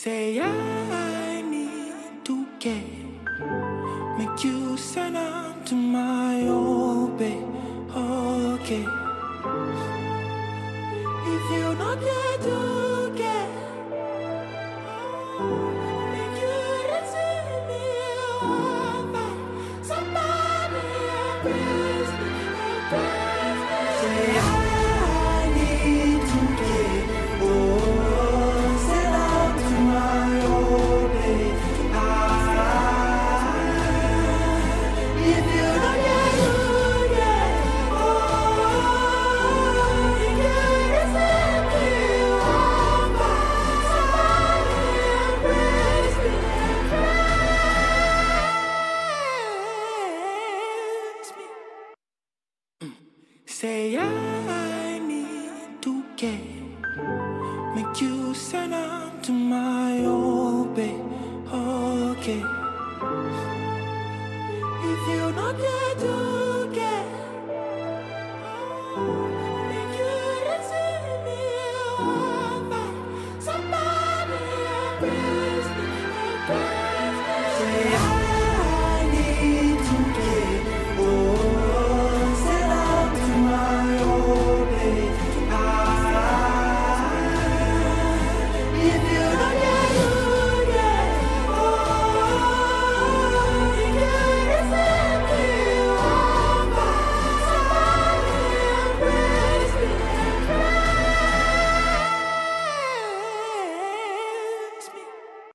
Say I need to get, make you send out to my old babe, okay. If you not get to get, make you receive me, somebody embrace me, embrace me. Say I need to get, send out to my old babe. If you don't get to get, you can receive me, somebody embrace me, embrace me. Say I need to get, make you send out to my old babe, okay. If you not get to